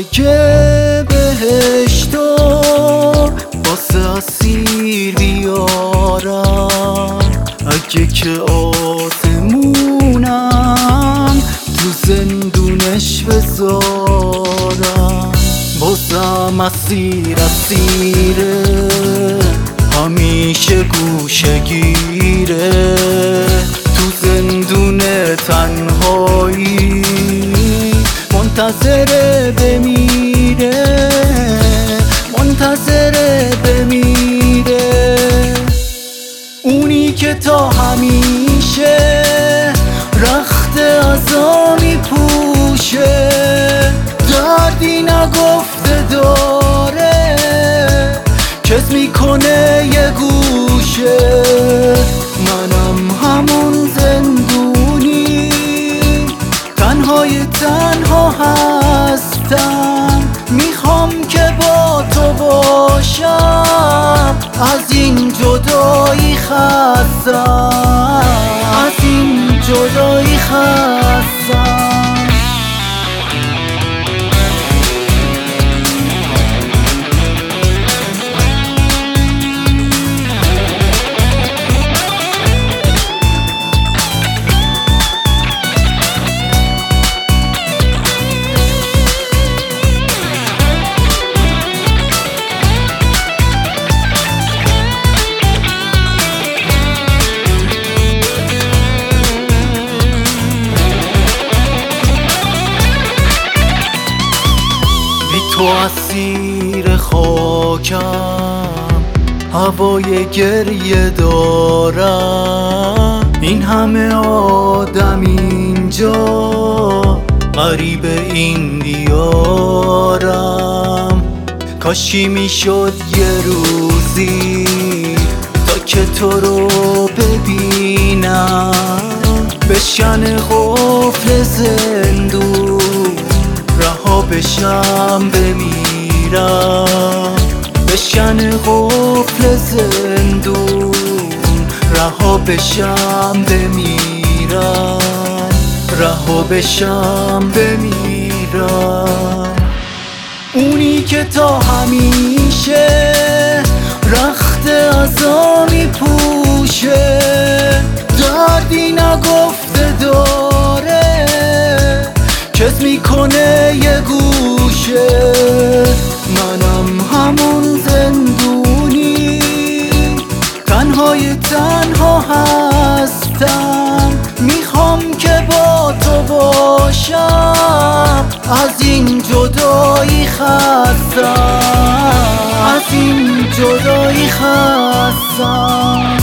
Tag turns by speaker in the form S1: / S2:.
S1: میخوای که بهشتو واسه اسیر بیارم، اگه که آسمونم تو زندونش بذارم. بازم اسیره همیشه گوشه گیره، تو زندون تنهایی منتظره بمیره، منتظره بمیره. اونی که تا همیشه رخت عزا میپوشه، دردی نگفته داره کس میکنه یه گوشه. منم همون زندونی تنهای تنها هستم، میخوام که با تو باشم، از این جدایی خستم، از این جدایی خستم. تو اسیر خاکم، هوای گریه دارم. این همه آدم اینجا، غریب این دیارم. کاشی میشد یه روزی تا که تو رو ببینم، بشکن قفل زندون رها بشم بمیرم، بشکن قفل زندون رها بشم بمیرم، رها بشم بمیرم. اونی که تا همیشه رخت عزا میپوشه، دردی نگفته داره کس میکنه یه گوشه. منم همون زندونی تنهای تنها هستم، میخوام که با تو باشم، از این جدایی خستم، از این جدایی خستم.